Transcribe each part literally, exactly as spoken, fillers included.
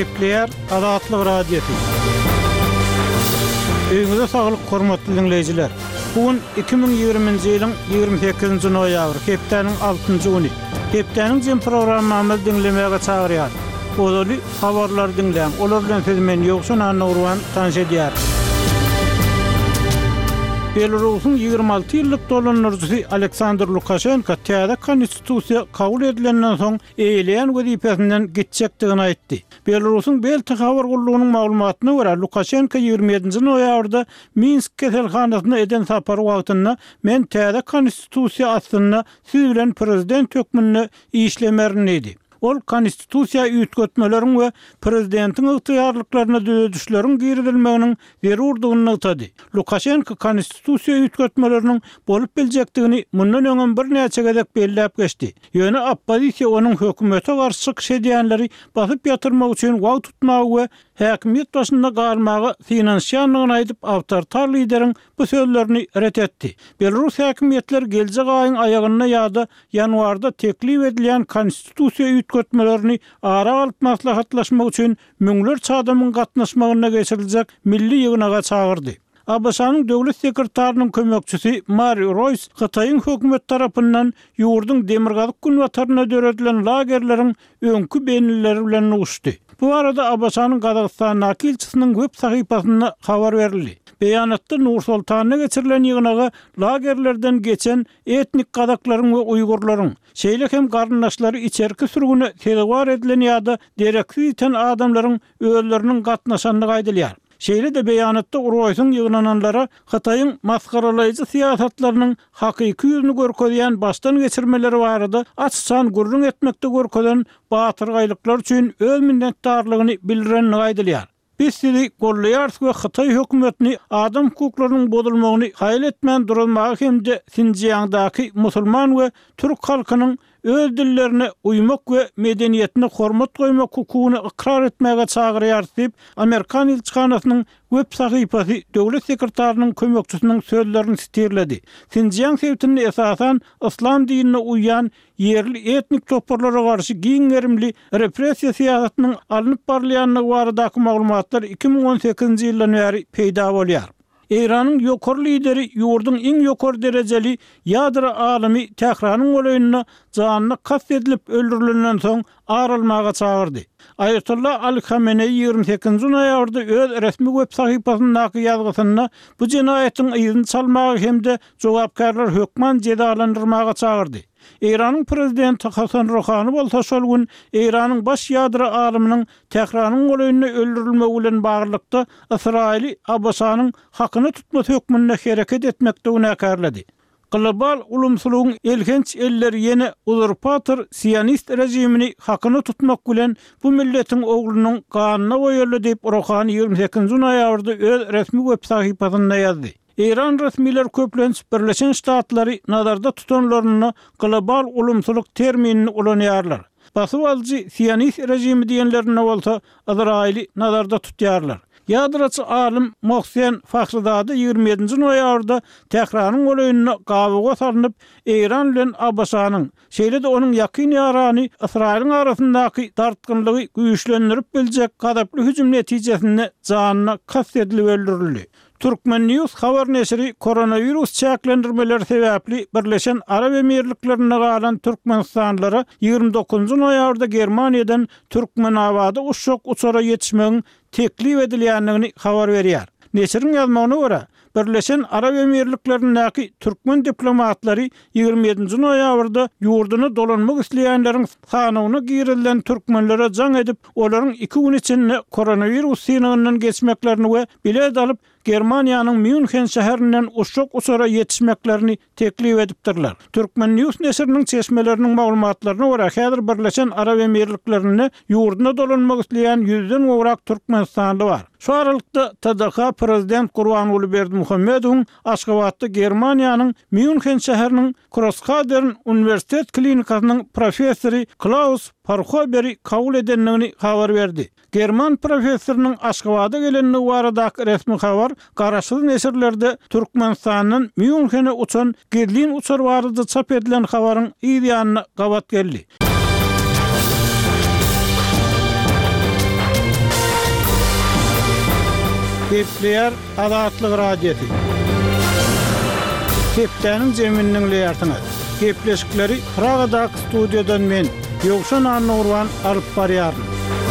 Gepleyer Azatlyk Radiosu. Öňüňizde saglyk hormatly dinleýijiler. Bugün iki bin ýygrimiňji ýylyň ýygrimi sekizinji noýabr, hepdeniň altynjy güni. Hepdeniň jym programmamy dinlemäge çagyrýar. Ozaly habarlar dinleýän, olar bilen söz men ýoksun Anna Urwan tanış edýär. Belarusyň ýygrimi alty ýyllyk dolanýarjysy Aleksandr Lukashenko täze konstitusiýa kabul edilenden soň eýleýän wezipesinden gitjekdigini aýtdy. Belarusyň Belta habar gullugynyň maglumatyna görä Lukashenko ýygrimi ýedinji noýabrda Minsk keselhanasyna eden sapary wagtynda men täze konstitusiýa aslynda siz bilen prezident hökmünde işlemerin idi. Ol konstitusiýa üýtgetmelerin we prezidentiň ygtyýarlyklaryna dödüşleriň giridilmeginiň zerurdygyny aýtdy. Lukashenko konstitusiýa üýtgetmeleriniň bolup biljekdigini mundan öňen bir näçe gezek belläp geçdi. Ýöne oppozisiýa onuň hökümete garşy çykyş edýänleri basyp ýatyrmak üçin wagt tutmagy we häkimiýet başynda galmagy finansiýanlygyny aýdyp awtoritar lideriň bu sözlerini ret etdi. Belarus häkimiýetler geljek aýyň aýagyna ýa-da ýanwarda teklip edilen konstitusiýa üýtgetmelerini ara alyp maslahatlaşmak üçin müňler çadamyň gatnaşmagyna geçiriljek milli ýygynaga çagyrdy. A B S-nyň döwlet sekretarinyň kömekçisi Mario Royce Hytaýyň hökümet tarapyndan ýurduň demirgazyk günwataryna döredilen lagerleriň öňkü benilleri bilen uçdy. Bu arada A B S-nyň Gazagystan nakilçisiniň web sahypasynda habar berildi. Beýanatda Nur-Sultanyna geçirilen ýygynaga lagerlerden geçen etnik gazaklaryň we uýgurlaryň, şeýle hem garyndaşlary içerki sürgüne terwar edilen ýa-da dereksiz iten adamlaryň öýleriniň gatnaşanlygy aýdylýar. Şeýle de beýanatda Royce'ň ýygnananlara Hytaýyň maskaralaýjy siýasatlarynyň hakyky ýüzüni görkezýän baştan geçirmeleri barada açsan gurrun etmekde görkezen batyrgaýlyklar üçin öz minnetdarlygyny bildirenini aýdylýar. Biz sizi gollaýarys we Hytaý hökümetini adam hukuklarynyň bozulmagyny haýal etmän durulmagy hemde Sinjiýangdaky musulman we türk halkynyň öz dillerine uymak we medeniýetine hormat goýmak hukugyny ikrar etmäge çagyrýar diýip Amerikan ilçikanasynyň web sahypasy döwlet sekretarinyň kömekçisiniň sözlerini siterledi. Sinjiýang sebitini esasan islam dinine uýan yerli etnik toparlara garşy giňerimli repressiýa siýasatynyň alınıp barlaýanyny baradaky maglumatlar iki bin on sekizinji ýyldan beri peýda bolýar. Iranyň ýokary lideri ýurduň iň ýokary derejeli ýadra alimy Tehranyň goýunyna janyny kast edilip öldürilenden soň aralmaga çagyrdy. Ayatollah Ali Khamenei ýygrimi sekizinji noýabrda öz resmi web sahypasyndaky ýazgysynda bu jinaýatyň ýyzyny çalmagy hemde jogapkarlar hökman jedalandyrmaga çagyrdy. Iranyň prezidenti Hasan Rouhani bolsa şol gün Iranyň baş ýadra alymynyň Tehranyň goýunyna öldürilmegi bilen baglykda Israili A B S-nyň hakyny tutma hökmüne hereket etmekde günäkärledi. Global ulumsulugyň elgenç elleri ýene uzurpator Siyonist rejimini hakyny tutmak bilen bu milletiň oglunyň ganyna goýarly diýip Rouhani ýygrimi sekizinji noýabrda öz resmi web sahypasynda ýazdy. İran resmiler köplenç Birleşen Ştatlary nazarda tutanlaryny global ulumsuluk terminini ulanýarlar. Basyp alyjy Siyonist rejimi diýenlerine bolsa Izraili nazarda tutýarlar. Ýadraçy alim Mohsen Fakhrizade ýygrimi ýedinji noýabrda Tehranyň goýunyna gabaga salynıp İran bilen A B S-nyň, şeýle de onuň ýakyn ýarany Israiliň arasyndaky dartgynlygy güýçlendirip biljek gadaply hüjüm netijesinde janyna kast edilip öldürildi. Türkmen News habar neşri koronavirus çäklendirmeleri sebäpli Birleşen Arab Emirliklerine galan Türkmenistanlara ýygrimi dokuzunji noýabrda Germaniýadan Türkmen awada uçak uçara ýetişmegiň teklip edilýändigini habar berýär. Neşriň ýazmagyna görä Birleşen Arab Emirliklerindäki Türkmen diplomatlary ýygrimi ýedinji noýabrda ýurduny dolanmak isleýänleriň sanawyna girilen türkmenlere jaň edip olaryň iki gün içinde koronavirus synagynyň geçmeklerini we bilet alyp Germaniýanyň München şäherinden uçak uçara ýetişmeklerini teklip edipdirler. Türkmen News neşriniň çeşmeleriniň maglumatlaryna görä häzir Birleşen Arab Emirliklerine ýurduny dolanmak isleýän ýüzden gowrak türkmenistanly bar. Şu aralykda T D H prezident Gurbanuly Berdimuhammedowyň Aşgabatda Germaniýanyň München şäheriniň Grosshader Universitet klinikasynyň professory Klaus Parkhoberi kabul edenligini habar berdi. German professorynyň Aşgabatda gelenligi baradaky resmi habar garaşsyz neşirlerde Türkmenistanyň München'e uçan Gerlin uçar barada çap edilen habaryň ýygyanyna gabat geldi. Gepleyer Azatlyk radiosi. Hepdeniň jeminiň leýartyny. Gepleşikleri Pragadak studiýadan men Ýogşan Annurwan alyp barýaryn.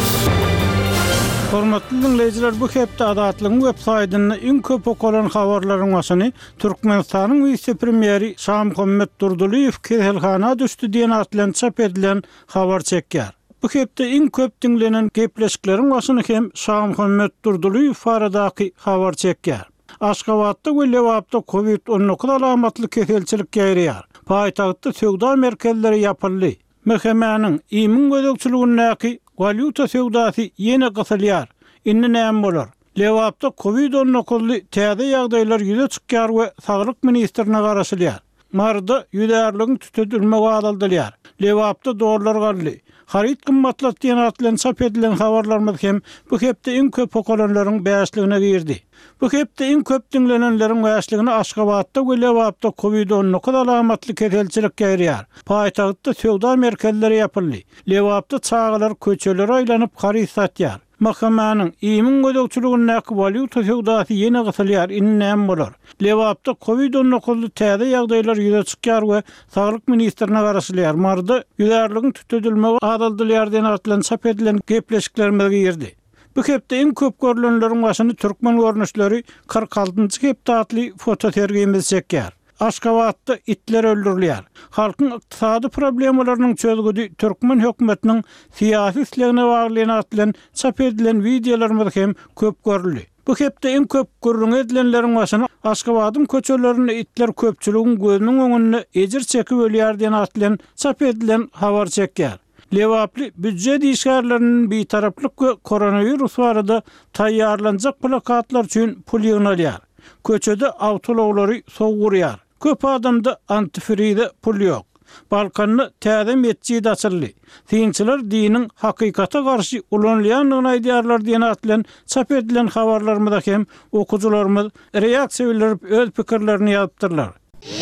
Hormatly dinleýijiler, bu hepde Azatlygyň web-saýtyny iň köp okulan habarlaryň başyny Türkmenistanyň vice-premieri Şam Muhammed Durduliýew kehelhana düşdi diýen atlan çap edilen habar çekýär. Bu hepde iň köp dinlenen gepleşikleriň başyny hem Şam Muhammed Durduliýew faradaky habar çekýär. Aşgabatda we Lewapda covid on dokuz alamatly keselçilik ýaýrýar. Paýtagtda söwda merkezleri ýapyldy. Mehemanyň iýmin gözegçiligindäki valyuta söwdasy ýene gysylýar. Indi näme bolar? Lewapda covid on dokuz täze ýagdaýlar ýüze çykýar we Saglyk ministrine garaşylýar. Marda ýüzärligiň tütedilme gadaldylýar. Lewapda dolar galdy. Harit kymmatlat diýen atlan çap edilen habarlarymyz hem bu hepde iň köp okulanlaryň bäşligine girdi. Bu hepde iň köp dinlenenleriň bäşligine Aşgabatda we Lewapda covid on dokuz alamatly keselçilik ýaýrýar. Paýtagtda söwda merkezleri ýapyldy. Lewapda çağalar köçeler aýlanyp harit satýar. Mahkemanyň iýmin gözegçiligindäki valyuta söwdasy ýene gysylýar. Indi näme bolar? Lewapda covid on dokuz täze ýagdaýlar ýüze çykýar we Saglyk ministrine garaşylýar. Marda ýüzärligiň tütedilme adaldylýar diýen atlan çap edilen gepleşiklerimize girdi. Bu hepde iň köp görülenleriň başyny türkmen görnüşleri kırk altıncı hepde atly foto tergimiz çekýär. Aşgabatda itler öldürilýär. Halkyň ykdysady problemlarynyň çözgüdi türkmen hökümetiniň siýasy islegine baglylygyna atlan çap edilen videolarymyz hem köp görüldi. Bu hepde iň köp görülen edilenleriň başyny Aşgabatyň köçelerini itler köpçüligiň gözüniň öňünde ejir çekip ölýär diýen atlan çap edilen habar çekýär. Lewaply büdjet işgärleriniň bir taraplyk we koronavirus barada taýýarlanjak plakatlar üçin pul ýygnalýar. Köçede awtolawlary sowgurýar. Köp adamda antifrize pul ýok. Balkanyny täze metjid açyldy. Dinçiler diniň hakykata garşy ulanýanyny aýdýarlar diýen atlan çap edilen habarlarymyzda hem okujularymyz reaksiýa bildirip öz pikirlerini ýazypdyrlar.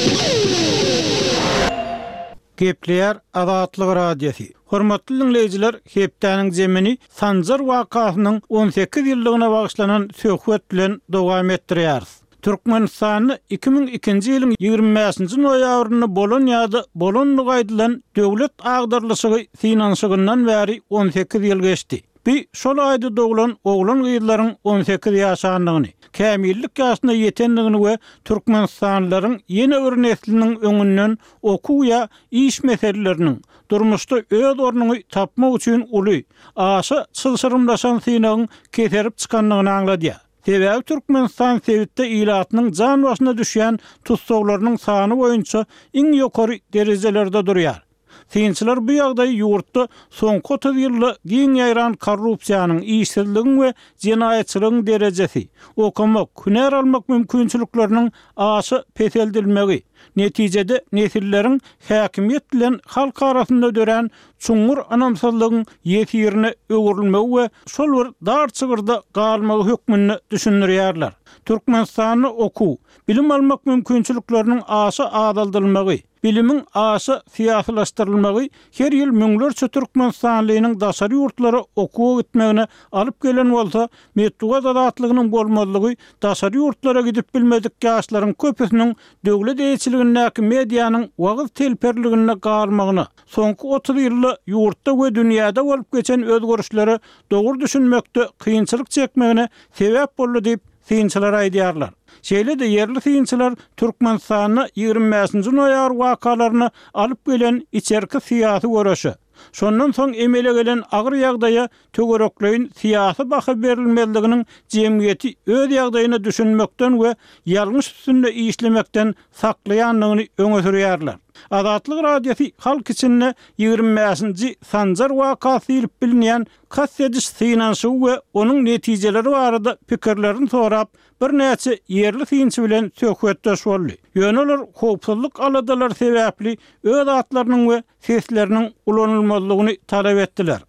Gepleyer Azatlyk radiosi. Hormatly dinleýijiler, hepdeniň jemini Sanjar wakasynyň on sekiz ýyllygyna bagyşlanan söhbet bilen dowam etdirýäris. Türkmenistany iki ming ikinji ýylyň ýygrimi beşinji noýabryny Bolonýada bolonlyk aýdylan döwlet agdarlyşygy finansiýagyndan bäri on sekiz ýyl geçdi. Bir şol aýda doglan oglan gyýlaryň on sekiz ýaşanlygyny, kämillik ýaşyna ýetenligini we türkmenistanlylaryň ýene bir nesliniň öňünden okuýa iş meseleleriniň durmuşda öz ornuny tapmak üçin uly, aşa çylşyrymlaşan synagyň keserip çykanlygyny aňladýar. Sebäbi Türkmenistan sewitde ilatynyň jan başyna düşýän tutsaglarynyň sany boýunça iň ýokary derejelerde durýar. Synçylar bu ýagdaýy ýurtda soňky otuz ýylda giň ýaýran korrupsiýanyň, işsizligiň we jenaýetçiligiň derejesi, okamak, hüner almak mümkinçilikleriniň aşy peseldilmegi, netijede nesilleriň häkimiýet bilen halk arasynda dören çuňur anamsallygyň ýetirine öwürilmegi we şol bir dar çygyrda galmagy hökmüni düşündirýärler. Türkmenistany oku, bilim almak mümkinçilikleriniň aşy adaldylmagy, bilimiň aşy siýasylaşdyrylmagy her ýyl müňlerçe Türkmenistanlynyň daşary ýurtlary okuwa gitmegine alyp gelen bolsa, medeniýet adatlygynyň bolmalygy daşary ýurtlara gidip bilmedik ýaşlaryň köpüsiniň döwlet eýçiligindäki mediýanyň wagyz telperligine galmagyna, soňky otuz ýylda ýurtda we dünýäde bolup geçen özgörüşleri dogry düşünmekde kynçylyk çekmegine sebäp boldy diýip synçylar aýdýarlar. Şeýle de yerli synçylar Türkmenistanyň ýygrimi beşinji noýabr wakalaryny alyp gelen içerki siýasy görüşi. Şondan soň emele gelen agyr ýagdaýa tögerekleýin siýasy baha berilmeliliginiň jemgyýeti öz ýagdaýyny düşünmekden we ýalňyş üstünde işlemekden saklaýanlygyny öňe sürýärler. Azatlyk radiosi halk içinde ýygrimi beşinji Sanjar wakasy diýip bilinýän kassediş synanşy we onuň netijeleri barada pikirlerini sorap bir näçe yerli synçy bilen söhbetdeş boldy. Ýöneler howpsuzlyk aladalar sebäpli öz atlarynyň we sesleriniň ulanylmalygyny talap etdiler.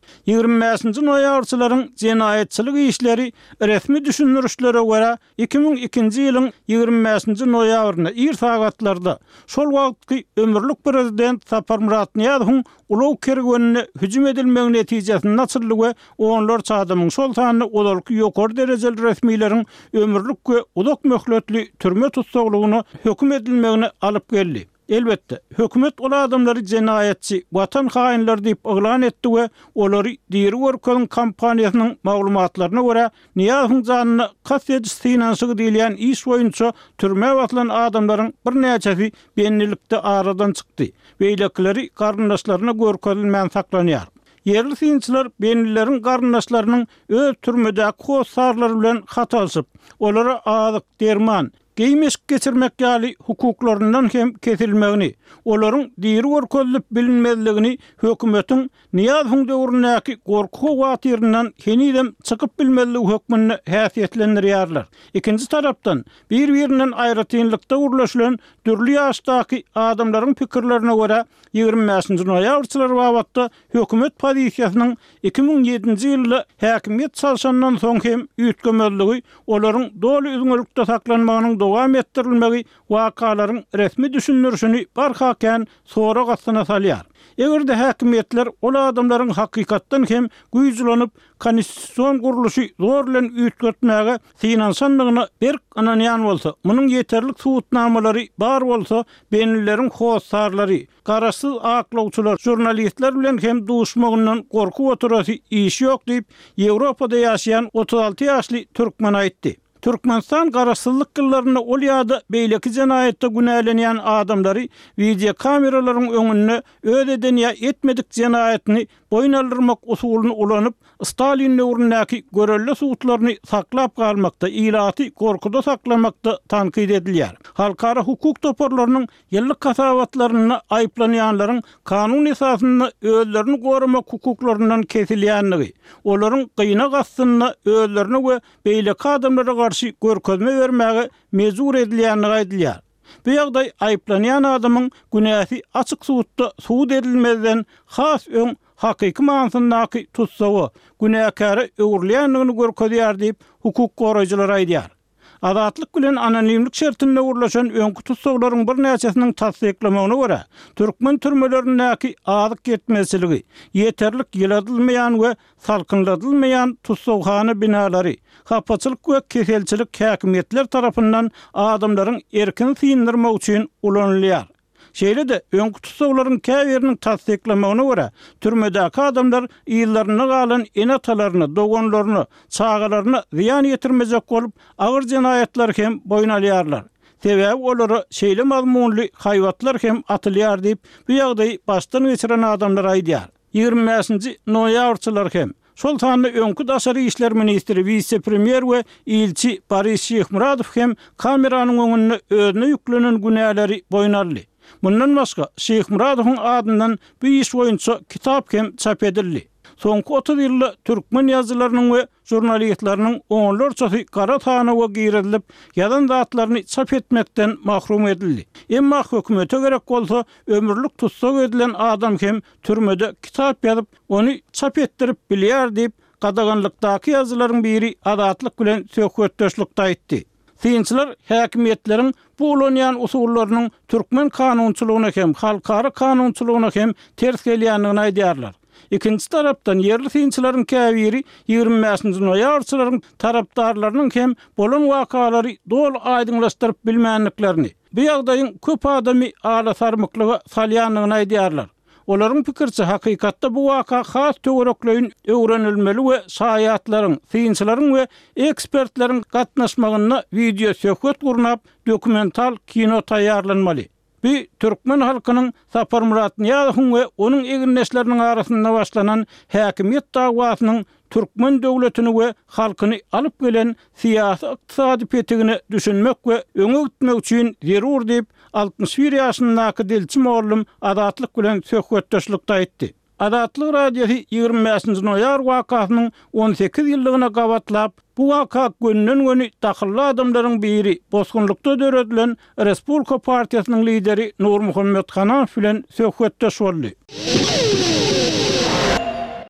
ýigirme beşinji noýabrçylaryň jenayetçilik işleri resmi düşünürüşlere görä iki ming ikinji ýylyň ýigirme beşinji noýabryna ir sagatlarda şol wagtky ömürlük prezident Sapar Murat Niýazowyň ulaw kergenine hüjüm edilmegi netijesinde naçyrlygy onlarça adamyň şol sanyny olarky ýokary derejeli resmiýetiň ömürlük we uzak möhletli türme tutsaglygyny höküm edilmegine alyp geldi. Elbette, hökümet ola adamları jenayetçi, vatan hainleri deyip ıglan etdi ve olary diri workanyň kampaniýasynyň maglumatlaryna görä Niýazowyň janyny kast ediş finansygy diýilen iş boýunça türme watylan adamlaryň bir näçesi benlilikde aradan çykdy. Beýlekleri garyndaşlaryna görkezilmän saklanýar. Yerli sinçiler benlileriň garyndaşlarynyň öz türmedäki hosarlary bilen hatalyşyp, olara azyk, derman, geymeşik geçirmek ýaly hukuklaryndan hem kesilmegini, olaryň diri görkezilip bilinmezligini hökümetiň Niýazowyň döwründäki gorku watyrynyň henidem çykyp bilmezligi hökmüni häsiýetlendirýärler. Ikinji tarapdan bir-birinden aýratynlykda urlaşylan dürli ýaşdaky adamlaryň pikirlerine görä ýigirme beşinji noýabrçylar wagtda hökümet pozisiýasynyň iki ming ýedinji ýylda häkimiýet çalşandan soň hem üýtgemezligi, olaryň doly üzgünlükde saklanmagynyň dowam etdirilmegi wakalaryň resmi düşünürüşini barhaken sonra gatyna salýar. Egerde häkimiýetler ola adamlaryň hakykatdan hem güýjlanyp konstitusiýon guruluşy zor bilen üýtgetmäge finansanlygyny bir ananýan bolsa, munyň ýeterlik subutnamalary bar bolsa, benlileriň hossarlary, garaşsyz aklawçylar, jurnalistler bilen hem duşmagyndan gorkup oturasy iş ýok diýip Ýewropada ýaşaýan otuz alty ýaşly türkmen aýtdy. Türkmenistan garaşsyzlyk gyllaryna ol ýa-da beýleki jenayetde günälenýän adamlary video kameralaryň öňünde öz edenýä etmedik jenayetini boyun aldyrmak usulyny ulanyp Stalin döwründäki görelli suwutlaryny saklap galmakda, ilaty gorkuda saklamakda tankyd edilýär. Halkara hukuk toparlarynyň ýyllyk kasawatlaryny aýplanýanlaryň kanun esasyny özlerini goramak hukuklaryndan kesilýänligi, olaryň gyna gastyny özlerine we beýleki adamlara garşy görkezme bermäge mezur edilýänligi aýdylýar. Bu ýagdaý aýplanýan adamyň günäsi açyk suwutda suwut edilmeden has öň hakyky manysyndaky tutsagy günäkary öwürleýänligini görkezýär diýip hukuk goraýjylar aýdýar. Azatlyk bilen anonimlik şertinde urlaşan öňkü tutsaglaryň bir näçesiniň tasdiklemegine görä, türkmen türmelerindäki azyk yetmezligi, ýeterlik ýyladylmaýan we salkynladylmaýan tutsagxana binalary, hapaçylyk we keselçilik häkimiýetler tarapyndan adamlaryň erkin synyrmak üçin ulanylýar. Şeýle de öňkü tutsaglaryň käbiriniň tasdiklemegine görä, türmedäki adamlar ýyllaryna galan enatalaryny, dogonlaryny, çağalaryny ziýan ýetirmejek bolup, agyr jenayetler hem boyun alýarlar. Sebäbi olary şeýle mazmunly haýwatlar hem atylýar diýip bu ýagdaýy başdan geçiren adamlar aýdýar. ýigirme beşinji noýabrçylar hem şol sanyny öňkü daşary işler ministri, vice-premier we ilçi Boris Şyhmuradow hem kameranyň öňünde özüne ýüklenen günäleri boyun aldy. Bundan başga Şyhmuradowyň adyndan bu iş boýunça kitap hem çap edildi. Soňky otuz ýylda türkmen ýazgylarynyň we jurnalistlarynyň onlarçasy gara tanawa giredilip, ýazan zatlaryny çap etmekden mahrum edildi. Emma hökümete gerek bolsa, ömürlük tutsag edilen adam hem türmede kitap ýazyp, ony çap etdirip bilýär diýip gadaganlykdaky ýazgylaryň biri adatlyk bilen söhbetdeşlikde aýtdy. Synçylar häkimiýetleriň bu ulanýan usullarynyň türkmen kanunçylygyna hem halkara kanunçylygyna hem ters gelýänligini aýdýarlar. Ikinci tarapdan yerli synçylaryň käbiri ýigirme beşinji noýabrçylaryň tarapdarlarynyň hem bolan wakalary dol aýdyňlaşdyryp bilmänliklerini, bu ýagdaýyň köp adamy alasarmyklyga salýanlygyny aýdýarlar. Olaryň pikirçe hakykatda bu waka has töwerekleýin öwrenilmeli we şaýatlaryň, synçylaryň we ekspertleriň gatnaşmagyna video söhbet gurnap dokumental kino taýýarlanmaly. Bu türkmen halkynyň Sapar Murat Niýazowyň we onuň eginleşleriniň arasynda başlanan häkimiýet dawasynyň türkmen döwletini we halkyny alyp gelen siýasy ykdysady petigini düşünmek we öňe gitmek üçin zerur diýip altmış bir ýaşyndaky dilçi mollum adatlyk bilen söhbetdeşlikde aýtdy. Adatlyk radiosi ýigirme beşinji noýabr wakasynyň on sekiz ýyllygyna gabatlap, bu waka gönnen göni dakylly adamlaryň biri, bosgunlukda döredilen Respublika Partiýasynyň lideri Nur Muhammed Hanaw bilen söhbetdeş boldy.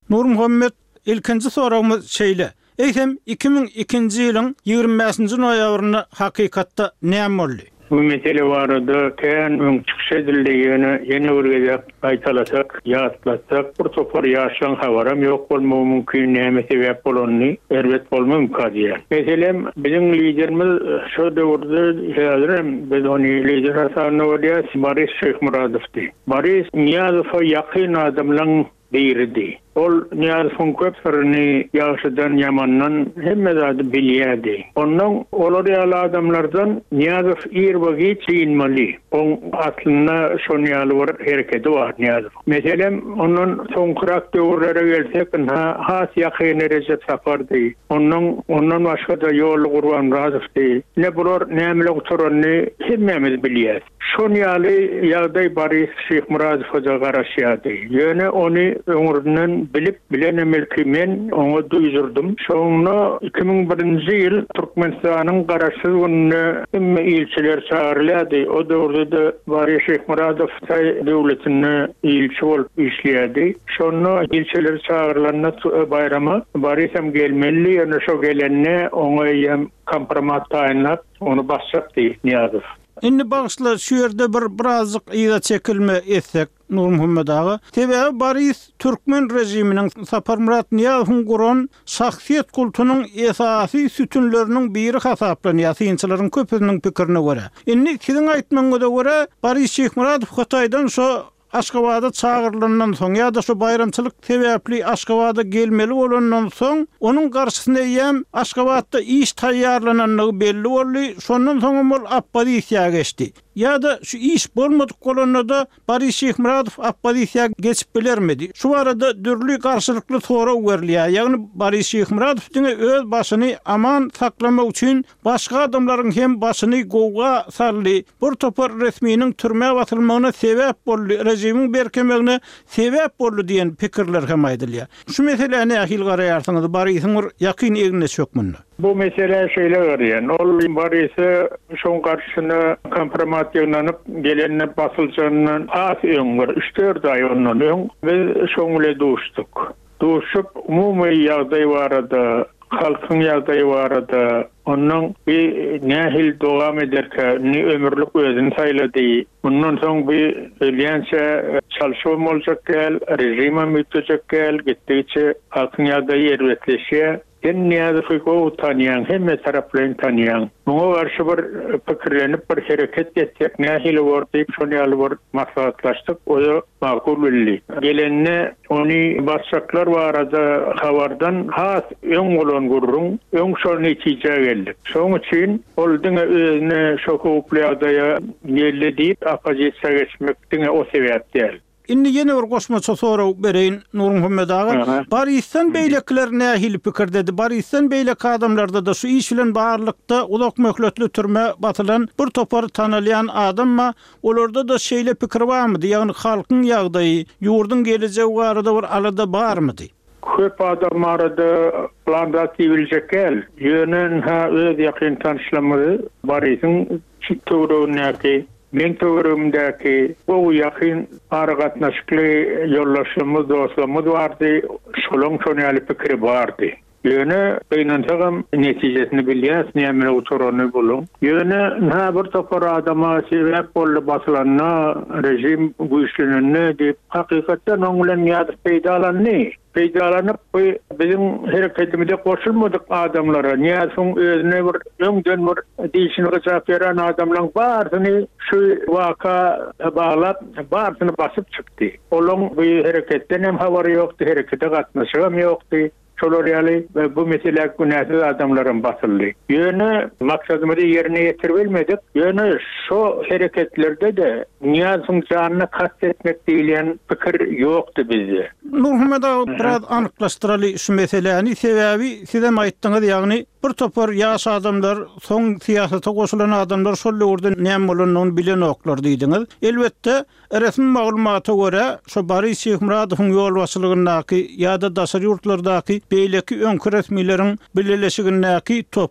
Nur Muhammed ilkinji soramyz şeýle. Eýsem iki ming ikinji ýylyň ýygrimi beşinji noýabryna hakykatda näme boldy? Bu mesele barada kän öň çykyş edildigini ýene bir gezek aýtalasak, ýatlasak, bir topar ýaşan habaram ýok bolmagy mümkin, näme sebäp bolanyny erbet bolmam kadiýar. Meselem biziň liderimiz şu döwürde häzirem biz ony lider hasabyna bolýar, Boris Şeýhmuradowdy. Boris Niýazowa ýakyn adamlaryň biridi. Ol Niyazof'un köplerini yaşadan yamandan hemme zadi biliyadi. Ondan olar yalı adamlardan Niyazof irbagi çiğinmali. On aslında son yalı var, hareketi var Niyazof. Meselem onun son kırak dövrlere gelsek has yakini Recep Safar'dı. Ondan ondan başka da yolu Kurban Razıf'dı. Ne bulur ne emlek oturanını hemmemiz biliyadi. Son yalı yağday Boris Şeýhmuradow'a da garaşyadı. Yöne onu ömründen bilip bilenemel ki men onu duydurdum. Sonra iki ming birinji ýyl Türkmenistanyň garaşsyzyny hemme ilçeler çağırladı. O döwürde Boris Şeýhmuradow döwletine ilçe bolup işleýärdi. Sonra ilçeler çağırylanyna bayrama Borisem gelmeli, ýa-ni şo gelenne oňa kompromat taýinlap onu başlatdy Niýazow. Indi bağışla şu yerde bir birazcık ýa çekilme etsek Nur Muhammed ağa. Sebäbi Boris Türkmen rejiminiň Saparmurat Niýazowyň guran şahsiýet kultunyň esasy sütünleriniň biri hasaplanýar synçylaryň köpüniň pikirine görä. Indi siziň aýtmaňyza görä Boris Şeýhmuradow Hataýdan şo Aşgabatda çağırılandan soň ýa-da şu bayramçylyk sebäpli Aşgabatda gelmeli bolandan soň onuň garşysyna ýem Aşgabatda iş taýýarlananlygy belli boldy. Şondan soň ol oppozisiýa geçdi. Ya-da şu iş bolmadyk bolanlarda Boris Şeýhmuradow oppozisiýa geçip bilermedi. Şu arada dürli garşylykly soraw berilýär. Ýagny Boris Şeýhmuradow öz başyny aman saklamak üçin başga adamlaryň hem başyny gowga saldy. Bir topar resminiň türmäge batyrylmagyna sebäp boldy. Rejimiň berkemegine sebäp boldy diýen pikirler hem aýdylýar. Şu meseleni ahil garaýarsyňyz, Borysyň ýakyn egine çökmünni. Bu mesele şeýle görýän. Ol Borisy şoň garşysyna kompromat ýagnanyp gelenine basyljandan az öňür üç dört aý ondan öň biz şoňle duşduk. Duşup umumy ýagdaý barada, halkyň ýagdaýy barada, onun bir nähil dowam ederke ni ömürlük özüni saýlady. Ondan soň bir ölýänçe çalşyw boljak gel, rejime mütejek gel, gitdiçe halkyň ýagdaýy erbetleşýär. En Niýazowy tanıyan, hemme taraplarını tanıyan. Buna karşı bir pikirlenip bir hareket etsek, nähili bor diýip şonu alyp maslahatlaşdyk. O da makul bildi. Gelenne onu başçaklar barada habardan has öň bolan gurrun, öň şol netije geldi. Şoň üçin ol diňe özüne şoku upleýadaýa geldi diýip opozisiýa geçmek diňe o sebäp däl. Indi ýene bir goşmaça soraw bereýin Nur Muhammed ağa. Borisden beýlekler nähili pikir dedi. Borisden beýlek adamlarda da şu iş bilen barlykda ulak möhletli türme batylan bir topar tanylýan adamma olarda da şeýle pikir barmydy? Ýagny halkyň ýagdaýy, ýurdun gelejegi barada bir alada barmydy? Köp adam arada planda tibiljek gel. Ýönen ha öz ýakyn tanışlamy Borysyň çyktyryndaky men töwerümdäki bu ýakyn aragatnaşykly ýollaşmamyz, dostlarymyz bardy. Şolaň şonu alyp pikir bardy. Ýöne beýnançagam netijesini bilýär, näme oturany bolun. Ýöne ha bir topar adama sebäp boldy basylanyna rejim güýçlenýänine diýip hakykatdan oň bilen ýadyp peýdalandy. Peýdalanyp bizim hereketimizde goşulmadyk adamlara, Niýazowyň özüne bir öňden bir diýişini gysap beren adamlaryň baryny şu waka baglap, baryny basyp çykdy. Olaň bu hereketden hem habary ýokdy, herekete gatnaşygam ýokdy. Şolar ýaly bu mesele günäsiz adamlaryň basyldy. Ýöne maksadymyzy ýerine ýetirbilmedik. Ýöne şo hereketlerde de Niýazowyň janyna kastetmek diýilen pikir ýokdy bizde. Nur Muhammed ağa biraz anyklaşdyraly şu meseleni. Sebäbi sizem aýtdyňyz, ýagny bir topar ýaş adamlar, soň siýasata goşulan adamlar şol ýurda näme bolanyny bilen oklar diýdiňiz. Elbetde resmi maglumata görä şu Boris Şeýhmuradowyň ýolbaşçylygyndaky ýa-da daşary ýurtlardaky beýleki öňkü resmiýetiň birleşigindäki topar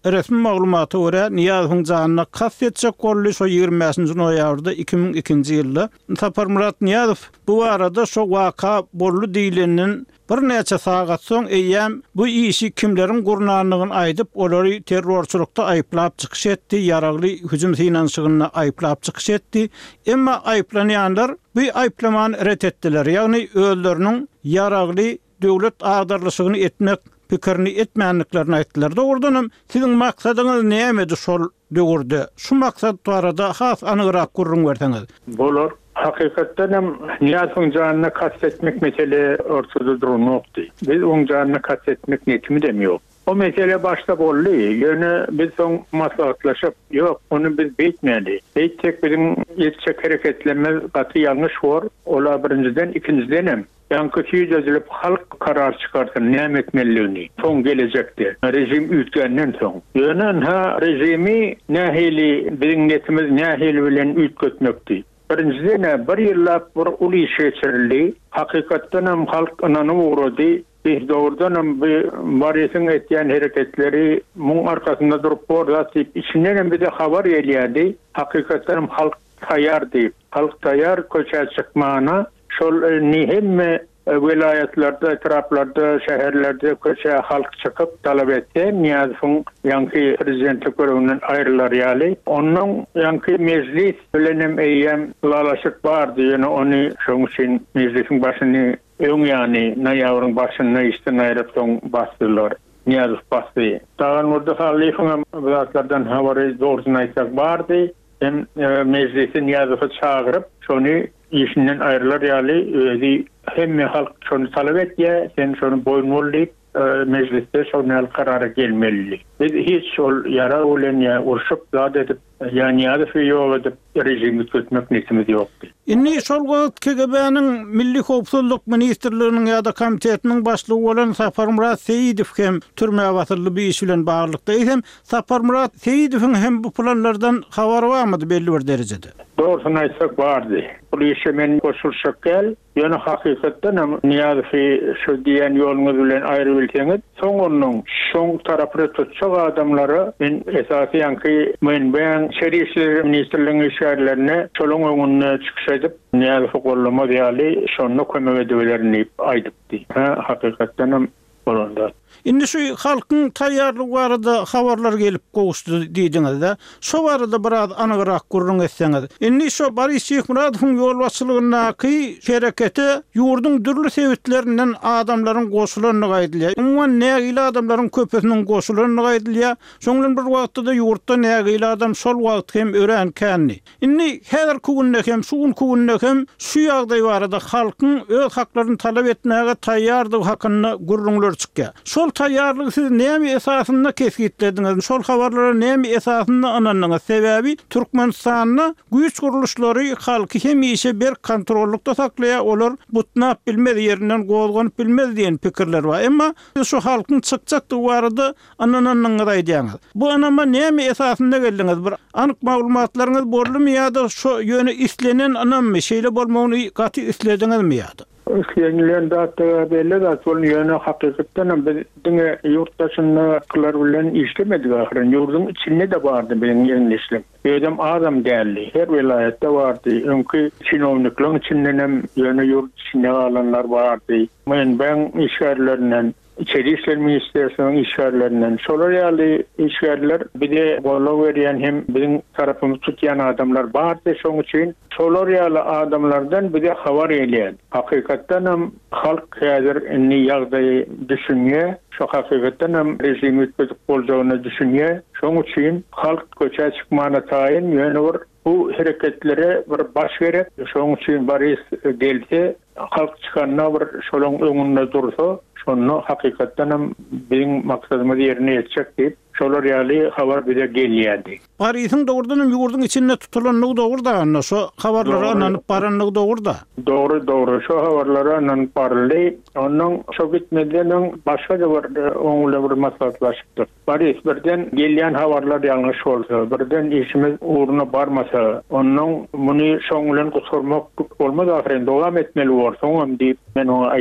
resmi maglumaty görä Niýazowyň janyna kast etjek bolly şo ýygrimi beşinji noýabrda iki ming ikinji ýylda Saparmurat Niýazow bu arada şo waka bolly diýilenden bir neçe sagat soň eýýäm bu işi kimleriň gurnanlygyny aýdyp olary terrorçulukda aýplap çykyş etdi, ýaragly hüjüm finansygyny aýplap çykyş etdi. Emma aýplanýanlar bu aýplamany ret etdiler. Ýagny öldüriniň ýaragly döwlet agdarlyşygyny etmek pikirini etmänliklerini aýtdylar. Dogrudanam siziň maksadyňyz näme şol döwürde? Şu maksat barada has anygyrak gurrun berseňiz. Bolar. Hakikaten hem Niýazowyň janyna kastetmek mesele ortada durmakdy. Biz oň janyna kastetmek niyetimi demiyor. O mesele başta bolly. Ýöne biz soň maslahatlaşyp, ýok, onu biz beýtmäli. Beýtsek bizim ýetjek hereketlenme gaty ýalňyş bar. Ola birinciden, ikinciden hem ýanky süýjezilip halk karar çykarsyn näme etmeliligini soň gelejekde. Rejim ütgenden soň. Ýöne ha rejimi nähili biziň niyetimiz nähili bilen ütgetmekdi. Birinciden bir ýyllap bir uly iş geçirildi. Hakykatdan hem halk anany uğrady. Biz doğrudan hem Mariýetin etýän hereketleri muň arkasynda durup borda diýip içinden hem bir de habar gelýärdi. Hakykatdan hem halk taýýar diýip, halk taýýar köçe çykmana şol näme vilayetlarda, etraflarda, şäherlerde köçe halk çykyp talap etse, Niýazowyň ýanky prezidentlik görevininden aýrylar ýaly. Onuň ýanky meclis bilen hem eýýäm lalaşyk bardy. Ýöne ony şoň üçin meclisiň başyny öň ýany noýabryň başyna işden aýryp soň basdylar. Niýazow basdy. Taýan urda halifaň wagtlardan habary dogrusyny aýtsak bardy. Hem meclisi Niýazowy çağıryp şonu işinden aýrylar ýaly özi hemme halk şonu talap etdi, sen şonu boyun bolýyp mecliste şonu karara gelmeli. Biz hiç ol yara olan ya urşup zat edip yani Niýazowy ýok edip rejimi tutmak niyetimiz ýokdy. Inni şol wagt K G B'niň Milli Howpsuzlyk Ministrliginiň ýa-da komitetiniň başlygy bolan Saparmurat Seýidow hem türmäge batyrly bir iş bilen baglyqda. Hem Saparmurat Seýidowyň hem bu planlardan habary barmydy belli bir derejede? Doğrusyny aýtsak bardy. Bu işe men goşulşak gel. Ýöne hakykatdan hem Niýazowy şu diýen ýoluňyz bilen aýry bilseňiz, soň onuň şoň tarapy tutjak adamlara men esasy ýanky men ben Şeri İşleri Ministrliğinin işgärlerine şolun öňüne çykyş edip Niýazowy gollama diýäli şonu kömek ediblerini aýdypdy. Ha hakykatdan hem bolanda. Indi şu halkyň taýýarlygy barada habarlar gelip gowuşdy diýdiňizde, şo barada biraz anygyrak gurrun etseňiz. Indi şo Barys Şykmuradowyň ýol başçylygynaky hereketi ýurdun dürli sebeplerinden adamlaryň goşulyny gaýdylýar. Umman nägili adamlaryň köpesiniň goşulyny gaýdylýar. Şoňdan bir wagtda ýurtda nägili adam şol wagt hem ören känni. Indi häzir kugunda hem şuň kugunda hem şu ýagdaý barada halkyň öz haklaryny talap etmäge taýýardyk hakyna gurrunlar çykýar. Şol taýýarlygy siz näme esasynda kesgitlerdiňiz? Şol habarlara näme esasynda ananyňyz? Sebäbi Türkmenistanyň güýç guruluşlary halky hemişe bir kontrollukda saklaýar, olar butnap bilmez ýerinden gowulganyp bilmez diýen pikirler bar. Emma şu halkyň çykjakdygy barada ananyňyz aýdýaňyz. Bu anama näme esasynda geldiňiz? Bir anyk maglumatlaryňyz borlumy ýa-da şu ýöne islenen anamy şeýle bolmagyny gaty islediňizmi ýa-da? Üstlenýän data belli zat boluny ýöne hakykatdan bizde ýurtdaşynlar bilen işlemedik ahyryn. Ýurdun içinde de bardy benim ýerinde işlem. Edem adam däldi. Her vilayetde bardy. Öňkü çinowniklaryň içinden hem ýöne ýurt içinde alanlar bardy. Men ben işgärlerinden İçeri İşler Ministerliğinin işgärlerinden şolar ýaly işgärler bir de golluk berýän hem bizim tarapymyzy tutýan adamlar bardy. Şoň üçin şolar ýaly adamlardan bir de habar gelýär. Hakykatdan hem halk häzir inni ýagdaý düşünýär. Şu hakykatdan hem rejimi tutjak boljagyny düşünýär. Şoň üçin halk köçe çykmana taýyn ýöne bir bu hereketlere bir baş berip, şoň üçin Barys gelse halk çykanyna bir şolaň öňünde dursa, şonu hakykatdan hem biziň maksatymyz ýerine ýetjek diýip şolar ýaly habar bile gelýärdi. Barysyň dogrudan hem ýurdun içinde tutulanlygy dogurda, anna şu habarlara ananyp baranlygy dogurda. Dogry, dogry. Şu habarlara ananyp barly. Onuň şu gitmeden başga da bir oňla bir maslahatlaşypdyr. Barys birden gelýän habarlar ýalňyş bolsa, birden işimiz uğruna barmasa, onuň muny şoň bilen gusurmak bolmaz, ahyryn dowam etmeli bolsa, diýip men ona aýtdym.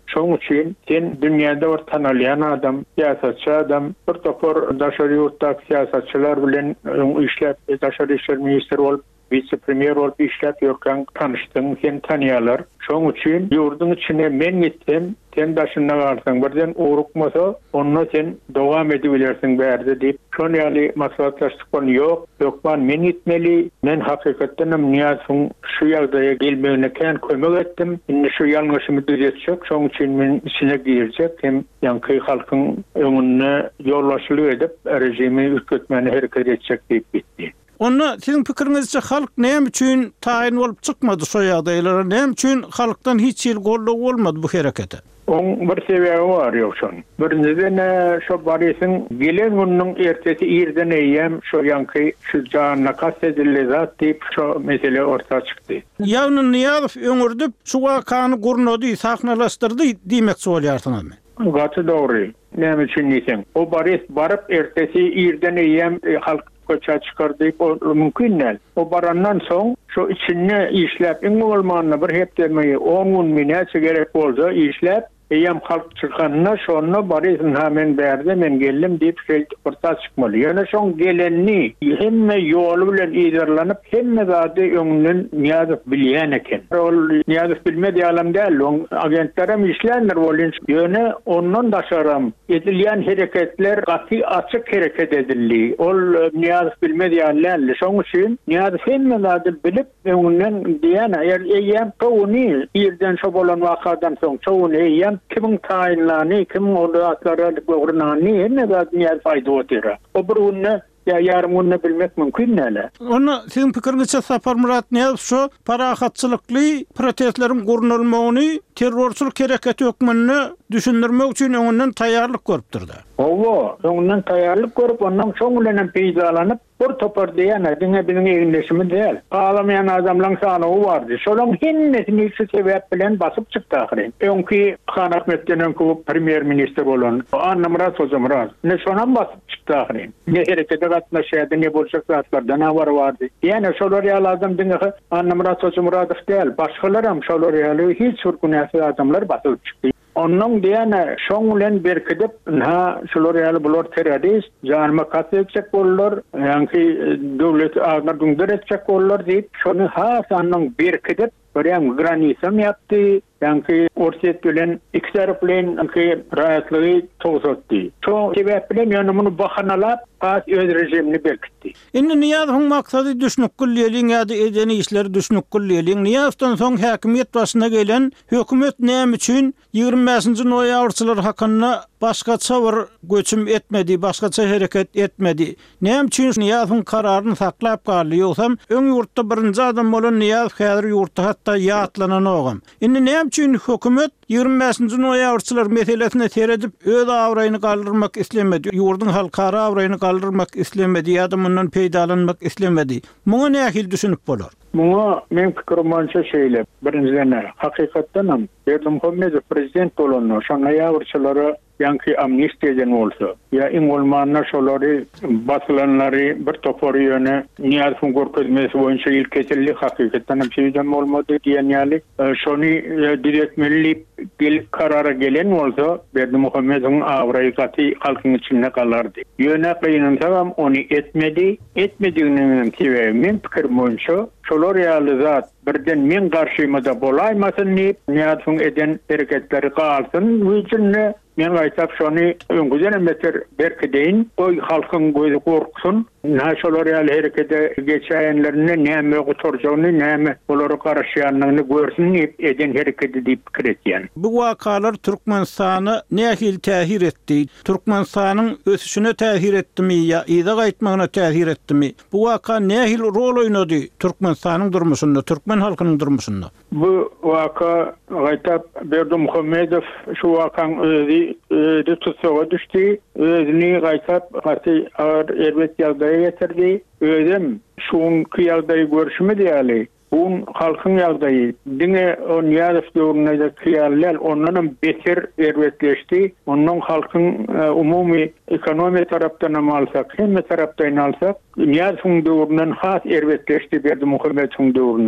Şoň üçin sen dünýäde bir tanalyan adam, siyasatçı adam, bir topar daşary ýurtdaky siyasatçylar bilen işläp, daşary işler ministri bolup, vice-premier bolup işläp ýörken tanışdyň, sen tanýarlar. Şoň üçin ýurdun içine men gitsem, sen daşynda garsaň, birden uğrukmasa, onunla sen dowam edebilirsin bärde diýip, şonu ýaly maslahatlaşdyk bolup, ýok, ýokman men gitmeli, men hakykatdan hem Niýazyň şu ýagdaýa gelmegine kän kömek etdim, indi şu ýalňyşymy düzeltjek, şoň üçin men içine girjek, hem ýanky halkyň öňüne ýollaşylyk edip, rejimi ürketmeni hereket etjek diýip bitdi. Onda sizin pikirinizçe halk näme üçin taýin bolup çykmady şu ýagdaýlara, näme üçin halkdan hiç ýyl golluk bolmady bu herekete? On bir sebebi var ýokşan. Birinciden şu barisin gelen günüň ertesi ýerden eýem şu ýanky şu janyna kastetili zat diýip şu mesele ortaya çykdy. Ýagny Niýazow öňürdip şu wakany gurnody, sahnalaşdyrdy diýmekçi bolýarsyňyzmy? Gaty dogry. Näme üçin diýsen, o baris barıp ertesi ýerden eýem halk koça çıkardı, o mümkün değil. O barandan soň şu içine işläp, iň bolmanyna bir hep demeyi on gün minäçe gerek bolsa işläp, eýem halk çykanyna şonu barysyň ha men bärde men geldim diýip şey orta çykmaly. Ýöne şoň gelenni hemme ýoly bilen ýerlanyp hemme zady öňünden Niýazow bilýän eken. Ol Niýazow bilmedi alam däl, on agentlerim işlänler bolýan. Ýöne ondan daşaram edilýän hereketler gaty açyk hereket edildi. Ol Niýazow bilmedi ýaly. Şoň üçin Niýazow hemme zady bilip öňünden diýen eýem towuny ýerden şo bolan wakadan soň towuny eýem kimin taýinlany, kimin olatlara gowrunany, ne zat niýer faýda otira. O bir günne ya yarım günne bilmek mümkin näle. Onu sizin pikiriňizçe Sapar Murat Niýazow şu parahatçylykly protestlerin gurnulmagyny, terrorçylyk hereketi hökmüni düşündirmek üçin öňünden taýýarlyk görüpdirdi. Owa, öňünden taýýarlyk görüp, ondan soň bilen peýzalanyp bir topar diýen diňe bilen eginleşimi däl. Galamayan adamlaryň sany bardy. Şolaň hemmesini şu sebäp bilen basyp çykdy ahyryn. Öňki Han Ahmetden öňki premier minister bolan Anna Murat Hocamraz ne şonan basyp çykdy ahyryn. Ne herekete gatnaşýardy, ne bolşak zatlardan habar bardy. Ýani şolar ýalazam diňe Anna Murat Hocamraz däl, başgalar hem şolar ýaly hiç hurkunäsi adamlar basyp çykdy. Ondan diýene şoň bilen berkidip, ha şolar ýaly bular terrorist, janyma kastetjek bollar, ýanky döwlet agnadyň deretjek bollar diýip, şonu ha sanyň berkidip, Berem granisam yaptı, yani orset bilen iki taraf bilen rahatlığı tozatdı. Şu sebep bilen yani bunu bahanalap az öz rejimini berkitdi. Indi Niýazowyň maksady düşnükgülliýiň ýa-da edeni işleri düşnükgülliýiň. Niýazowdan soň häkimiýet başyna gelen hökümet näme üçin ýygrimi beşinji noýabrçylar hakyna başgaça bir göçüm etmedi, başgaça hereket etmedi. Näme üçin Niýazowyň kararyny saklap galdy? Ýoksam öň ýurtda birinji adam bolan Niýazow häzir ýurtda hatda ýatlanan ogam. Indi näme üçin hökümet ýygrimi beşinji noýabrçylar meselesine seredip öz awraýyny galdyrmak islemedi. Ýurdun halkara awraýyny galdyrmak islemedi, ýa-da mundan peýdalanmak islemedi. Muňa nähil düşünüp bolar? Muňa men pikirimçe şeýle, birinciden hakykatdan hem Berdimuhammedow prezident bolan şo noýabrçylary ýanky amnistiýadan bolsa, ýa iň bolmanyna şolary basylanlary bir topar ýöne Niýazowyň görkezmesi boýunça ilk keçirli hakykatdan hem şeýden bolmady diýen ýaly şonu diretmeli gelip karara gelen bolsa Berdimuhammedowyň awraýy gaty halkyň içinde galardy. Ýöne kıynansam onu etmedi, etmediğinin sebebi men pikirim boýunça şolar ýaly zat birden men garşymda bolaýmasyn diýip Niýazowyň eden hereketleri galsyn, üçin men gaýtap şonu öňgüden emmeter berkideýin, oý halkyň gözi gorksun, näşolar ýaly herekete geçäýänlerine näme goturjagyny, näme olary garaşýanlygyny görsün diýip eden hereketi diýip pikir etýän. Bu wakalar Türkmenistany nähil täsir etdi? Türkmenistanyň ösüşine täsir etdimi ýa ýa-da gaýtmagyna täsir etdimi? Bu waka nähil rol oýnady Türkmenistanyň durmuşynda, türkmen halkynyň durmuşynda? Bu waka gaýtap Berdimuhammedow şu wakaň özi de tutsaga düşdi, özüni gaýtap gaty ağır erbet ýagdaýa getirdi. Özüm şuň ýagdaýy görüşmi diýäli. Bu halkyň ýagdaýy diňe o Niýazow döwründe kiýarlar ondan beter erbetleşdi. Ondan halkyň umumy ekonomi tarapdan alsak, hemme tarapdan alsak, Niýazowyň döwründen has erbetleşdi Berdimuhammedowyň döwrüne.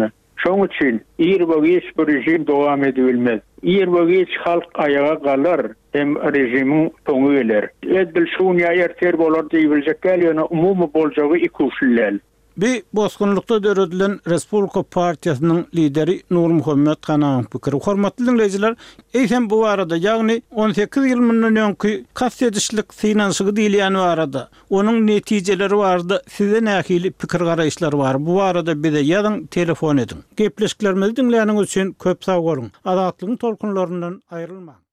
Şoň üçin irbegiç bir rejim dowam edibilmez. Irbegiç halk ayağa galar, hem rejimiň soňu geler. Edil şuňa erter bolar diýiljek ýa-ni umumy boljagy iki usullal. Bir bosgunlukda döredilen Respublika Partiýasynyň lideri Nur Muhammed Kanaň pikiri. Hormatly dinleýijiler, eýsem bu arada, ýagny on sekiz ýyl mundan öňki kas edişlik finansygy diýilýän barada, onuň netijeleri barada size nähili pikir garaýşlar bar. Bu arada bize ýazyň, telefon edin. Gepleşiklerimizi dinleýäniňiz üçin köp sag bolun. Azatlygyň tolkunlaryndan aýrylmaň.